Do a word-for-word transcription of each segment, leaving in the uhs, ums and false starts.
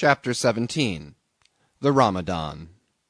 Chapter seventeen. The Ramadan.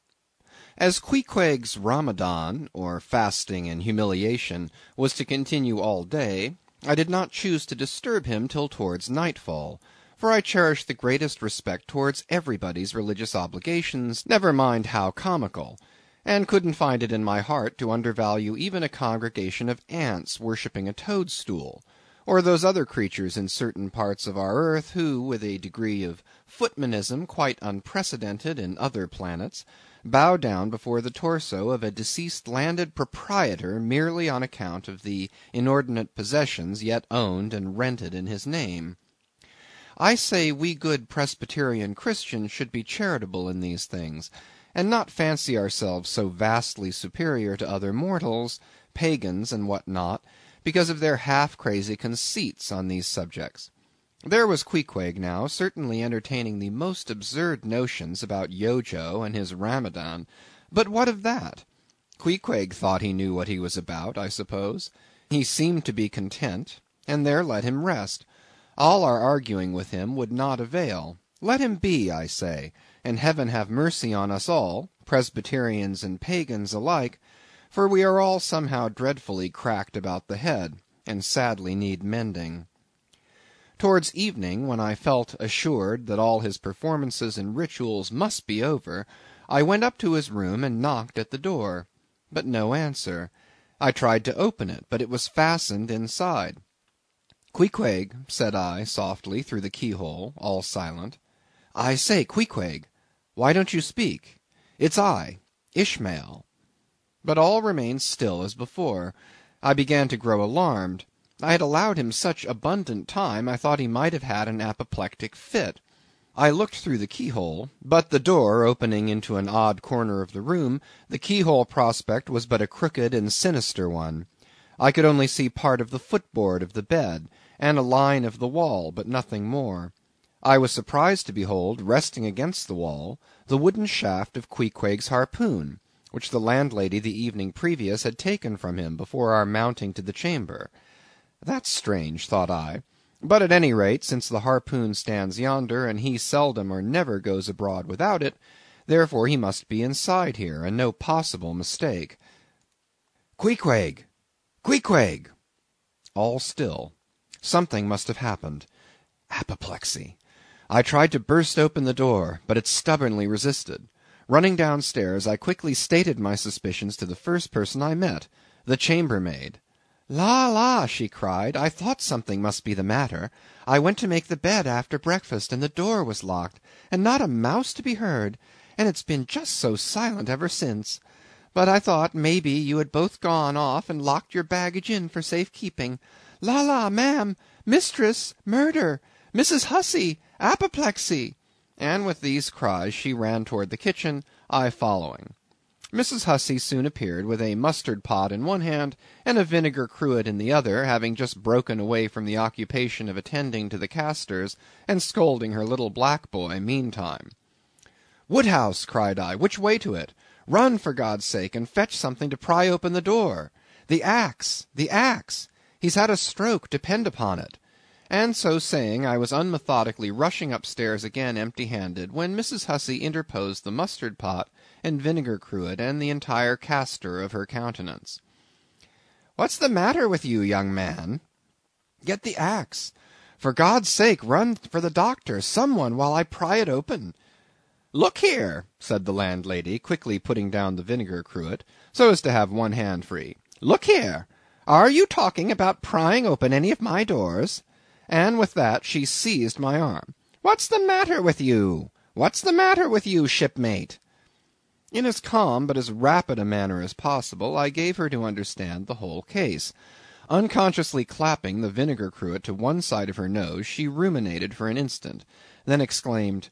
As Queequeg's Ramadan, or fasting and humiliation, was to continue all day, I did not choose to disturb him till towards nightfall, for I cherish the greatest respect towards everybody's religious obligations, never mind how comical, and couldn't find it in my heart to undervalue even a congregation of ants worshipping a toadstool, or those other creatures in certain parts of our earth who, with a degree of footmanism quite unprecedented in other planets, bow down before the torso of a deceased landed proprietor merely on account of the inordinate possessions yet owned and rented in his name. I say we good Presbyterian Christians should be charitable in these things, and not fancy ourselves so vastly superior to other mortals, pagans and what not, because of their half-crazy conceits on these subjects. There was Queequeg, now, certainly entertaining the most absurd notions about Yojo and his Ramadan, but what of that? Queequeg thought he knew what he was about, I suppose. He seemed to be content, and there let him rest. All our arguing with him would not avail. Let him be, I say, and heaven have mercy on us all, Presbyterians and pagans alike, for we are all somehow dreadfully cracked about the head, and sadly need mending. Towards evening, when I felt assured that all his performances and rituals must be over, I went up to his room and knocked at the door. But no answer. I tried to open it, but it was fastened inside. "Queequeg," said I, softly, through the keyhole, all silent. "I say, Queequeg, why don't you speak? It's I, Ishmael." But all remained still as before. I began to grow alarmed. I had allowed him such abundant time, I thought he might have had an apoplectic fit. I looked through the keyhole, but the door opening into an odd corner of the room, the keyhole prospect was but a crooked and sinister one. I could only see part of the footboard of the bed, and a line of the wall, but nothing more. I was surprised to behold, resting against the wall, the wooden shaft of Queequeg's harpoon, which the landlady the evening previous had taken from him before our mounting to the chamber. That's strange, thought I, but at any rate, since the harpoon stands yonder, and he seldom or never goes abroad without it, therefore he must be inside here, and no possible mistake. "Queequeg! Queequeg!" All still. Something must have happened. Apoplexy. I tried to burst open the door, but it stubbornly resisted. Running downstairs, I quickly stated my suspicions to the first person I met, the chambermaid. "La, la!" she cried, "I thought something must be the matter. I went to make the bed after breakfast, and the door was locked, and not a mouse to be heard, and it's been just so silent ever since. But I thought, maybe, you had both gone off and locked your baggage in for safe keeping. La, la, ma'am! Mistress! Murder! Missus Hussey! Apoplexy!" And with these cries she ran toward the kitchen, I following. Missus Hussey soon appeared with a mustard pot in one hand and a vinegar cruet in the other, having just broken away from the occupation of attending to the castors, and scolding her little black boy meantime. "Woodhouse!" cried I, "which way to it? Run, for God's sake, and fetch something to pry open the door. The axe! The axe! He's had a stroke, depend upon it." And so saying, I was unmethodically rushing upstairs again empty-handed, when Missus Hussey interposed the mustard pot and vinegar cruet and the entire castor of her countenance. "What's the matter with you, young man?" "Get the axe. For God's sake, run for the doctor, some one, while I pry it open." "Look here," said the landlady, quickly putting down the vinegar cruet, so as to have one hand free. "Look here. Are you talking about prying open any of my doors?" And with that she seized my arm. "What's the matter with you? What's the matter with you, shipmate?" In as calm but as rapid a manner as possible, I gave her to understand the whole case. Unconsciously clapping the vinegar cruet to one side of her nose, she ruminated for an instant, then exclaimed,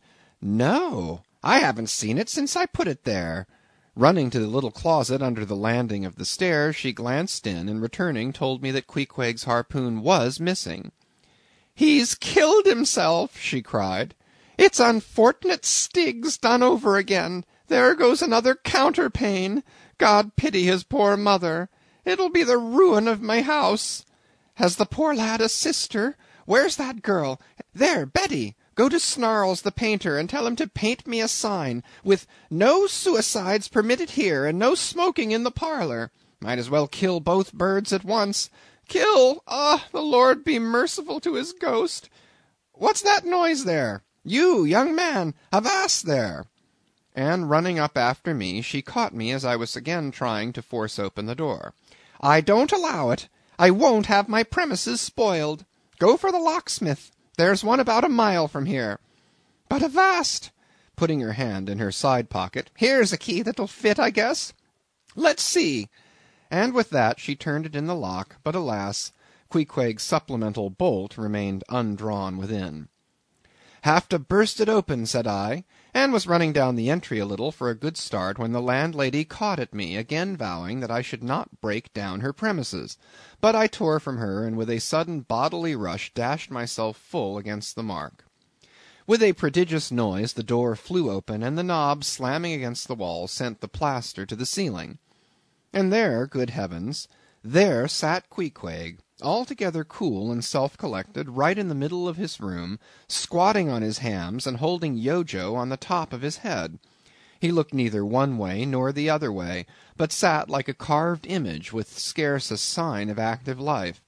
"No, I haven't seen it since I put it there." Running to the little closet under the landing of the stairs, she glanced in, and returning told me that Queequeg's harpoon was missing. "He's killed himself!" she cried. "It's unfortunate Stiggs done over again. There goes another counterpane. God pity his poor mother. It'll be the ruin of my house. Has the poor lad a sister? Where's that girl? There, Betty! Go to Snarls the painter and tell him to paint me a sign with no suicides permitted here and no smoking in the parlour. Might as well kill both birds at once. Kill! Ah, the Lord be merciful to his ghost. What's that noise there? You, young man, avast there!" And running up after me, she caught me as I was again trying to force open the door. "I don't allow it. I won't have my premises spoiled. Go for the locksmith. There's one about a mile from here. But avast!" putting her hand in her side pocket. "Here's a key that'll fit, I guess. Let's see." And with that she turned it in the lock, but alas, Queequeg's supplemental bolt remained undrawn within. "Have to burst it open," said I, and was running down the entry a little for a good start when the landlady caught at me, again vowing that I should not break down her premises. But I tore from her, and with a sudden bodily rush dashed myself full against the mark. With a prodigious noise the door flew open, and the knob slamming against the wall sent the plaster to the ceiling. And there, good heavens, there sat Queequeg, altogether cool and self-collected, right in the middle of his room, squatting on his hams and holding Yojo on the top of his head. He looked neither one way nor the other way, but sat like a carved image with scarce a sign of active life.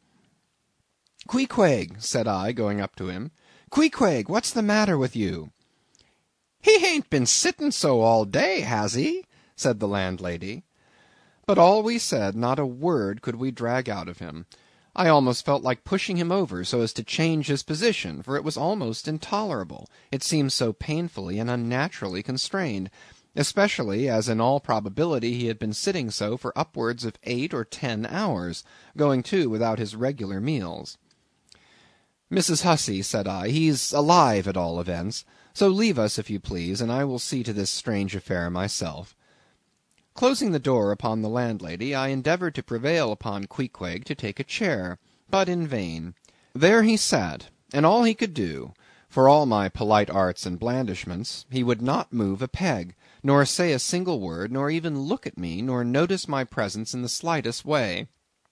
"Queequeg," said I, going up to him, "Queequeg, what's the matter with you?" "He hain't been sitting so all day, has he?" said the landlady. But all we said, not a word could we drag out of him. I almost felt like pushing him over so as to change his position, for it was almost intolerable, it seemed so painfully and unnaturally constrained, especially as in all probability he had been sitting so for upwards of eight or ten hours, going too without his regular meals. "Missus Hussey," said I, "he's alive at all events, so leave us if you please, and I will see to this strange affair myself." Closing the door upon the landlady, I endeavoured to prevail upon Queequeg to take a chair, but in vain. There he sat, and all he could do, for all my polite arts and blandishments, he would not move a peg, nor say a single word, nor even look at me, nor notice my presence in the slightest way.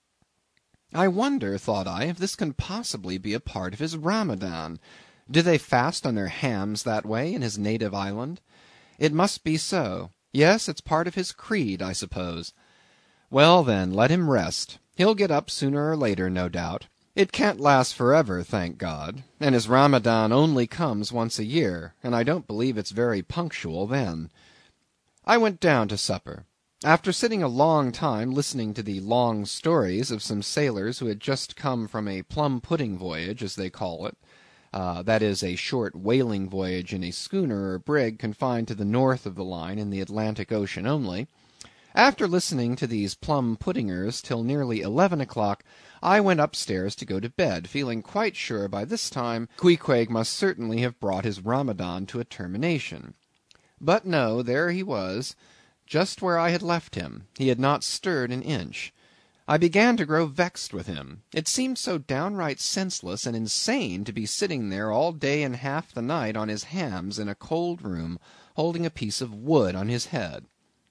I wonder, thought I, if this can possibly be a part of his Ramadan. Do they fast on their hams that way in his native island? It must be so. Yes, it's part of his creed, I suppose. Well, then, let him rest. He'll get up sooner or later, no doubt. It can't last forever, thank God, and his Ramadan only comes once a year, and I don't believe it's very punctual then. I went down to supper. After sitting a long time listening to the long stories of some sailors who had just come from a plum-pudding voyage, as they call it, Uh, that is, a short whaling voyage in a schooner or brig confined to the north of the line in the Atlantic Ocean only. After listening to these plum-puddingers till nearly eleven o'clock, I went upstairs to go to bed, feeling quite sure by this time Queequeg must certainly have brought his Ramadan to a termination. But no, there he was, just where I had left him. He had not stirred an inch. I began to grow vexed with him. It seemed so downright senseless and insane to be sitting there all day and half the night on his hams in a cold room, holding a piece of wood on his head.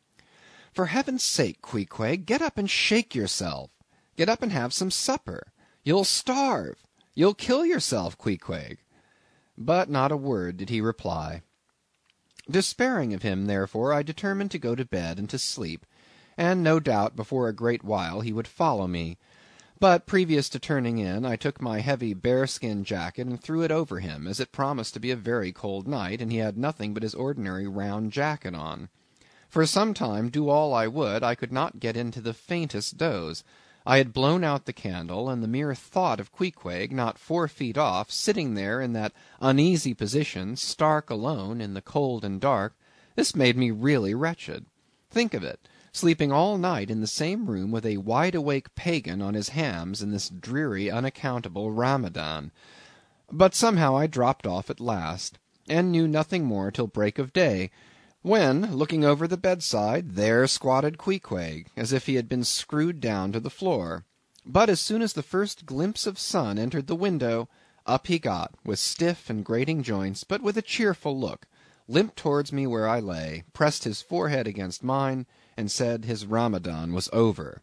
For heaven's sake, Queequeg, get up and shake yourself. Get up and have some supper. You'll starve. You'll kill yourself, Queequeg. But not a word did he reply. Despairing of him, therefore, I determined to go to bed and to sleep, and no doubt before a great while he would follow me. But previous to turning in, I took my heavy bearskin jacket and threw it over him, as it promised to be a very cold night, and he had nothing but his ordinary round jacket on. For some time, do all I would, I could not get into the faintest doze. I had blown out the candle, and the mere thought of Queequeg, not four feet off, sitting there in that uneasy position, stark alone, in the cold and dark, this made me really wretched. Think of it! Sleeping all night in the same room with a wide-awake pagan on his hams in this dreary, unaccountable Ramadan. But somehow I dropped off at last, and knew nothing more till break of day, when, looking over the bedside, there squatted Queequeg, as if he had been screwed down to the floor. But as soon as the first glimpse of sun entered the window, up he got, with stiff and grating joints, but with a cheerful look, limped towards me where I lay, pressed his forehead against mine, and said his Ramadan was over.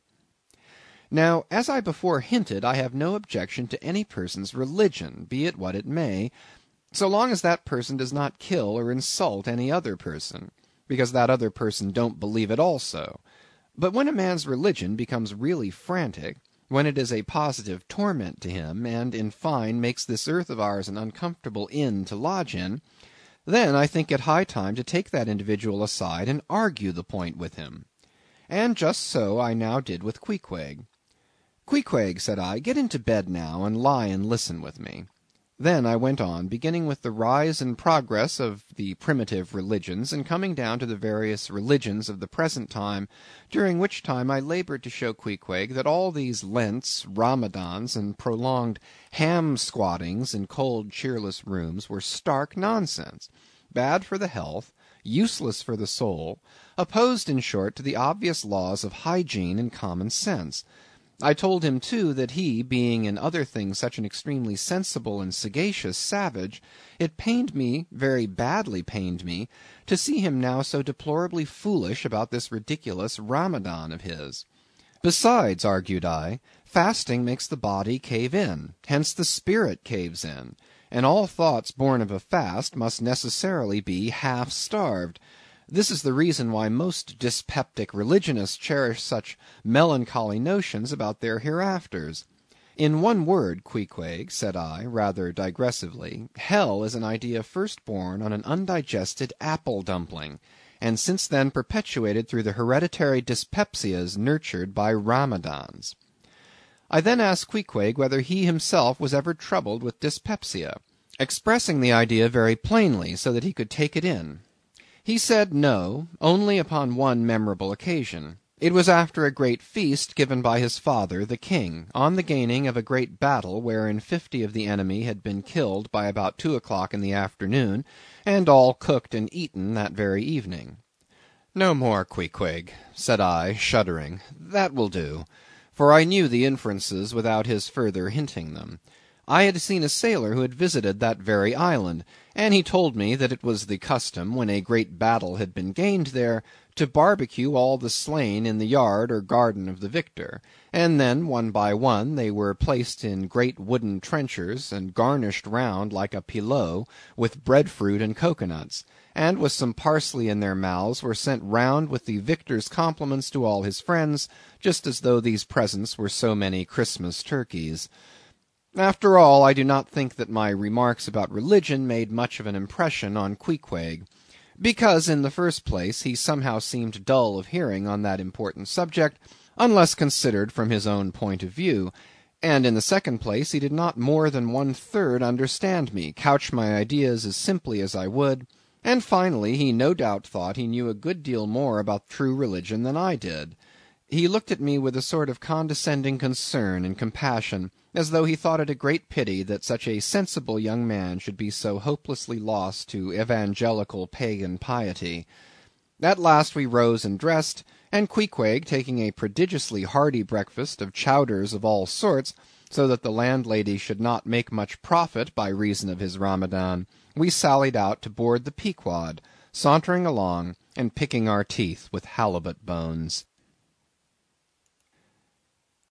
Now, as I before hinted, I have no objection to any person's religion, be it what it may, so long as that person does not kill or insult any other person, because that other person don't believe it also. But when a man's religion becomes really frantic, when it is a positive torment to him, and, in fine, makes this earth of ours an uncomfortable inn to lodge in, then I think it high time to take that individual aside and argue the point with him. And just so I now did with Queequeg. Queequeg, said I, get into bed now, and lie and listen with me. Then I went on, beginning with the rise and progress of the primitive religions, and coming down to the various religions of the present time, during which time I laboured to show Queequeg that all these Lents, Ramadans, and prolonged ham-squattings in cold cheerless rooms were stark nonsense, bad for the health, useless for the soul, opposed, in short, to the obvious laws of hygiene and common sense. I told him, too, that he, being in other things such an extremely sensible and sagacious savage, it pained me, very badly pained me, to see him now so deplorably foolish about this ridiculous Ramadan of his. Besides, argued I, fasting makes the body cave in, hence the spirit caves in, and all thoughts born of a fast must necessarily be half-starved. This is the reason why most dyspeptic religionists cherish such melancholy notions about their hereafters. In one word, Queequeg, said I, rather digressively, hell is an idea first born on an undigested apple-dumpling, and since then perpetuated through the hereditary dyspepsias nurtured by Ramadans. I then asked Queequeg whether he himself was ever troubled with dyspepsia, expressing the idea very plainly, so that he could take it in. He said no, only upon one memorable occasion. It was after a great feast given by his father, the king, on the gaining of a great battle wherein fifty of the enemy had been killed by about two o'clock in the afternoon, and all cooked and eaten that very evening. No more, Queequeg, said I, shuddering. That will do, for I knew the inferences without his further hinting them. I had seen a sailor who had visited that very island, and he told me that it was the custom, when a great battle had been gained there, to barbecue all the slain in the yard or garden of the victor, and then, one by one, they were placed in great wooden trenchers, and garnished round like a pilau with breadfruit and cocoanuts, and with some parsley in their mouths were sent round with the victor's compliments to all his friends, just as though these presents were so many Christmas turkeys. After all, I do not think that my remarks about religion made much of an impression on Queequeg, because, in the first place, he somehow seemed dull of hearing on that important subject, unless considered from his own point of view, and in the second place, he did not more than one-third understand me, couch my ideas as simply as I would, and finally, he no doubt thought he knew a good deal more about true religion than I did. He looked at me with a sort of condescending concern and compassion, as though he thought it a great pity that such a sensible young man should be so hopelessly lost to evangelical pagan piety. At last we rose and dressed, and Queequeg, taking a prodigiously hearty breakfast of chowders of all sorts, so that the landlady should not make much profit by reason of his Ramadan, we sallied out to board the Pequod, sauntering along and picking our teeth with halibut bones.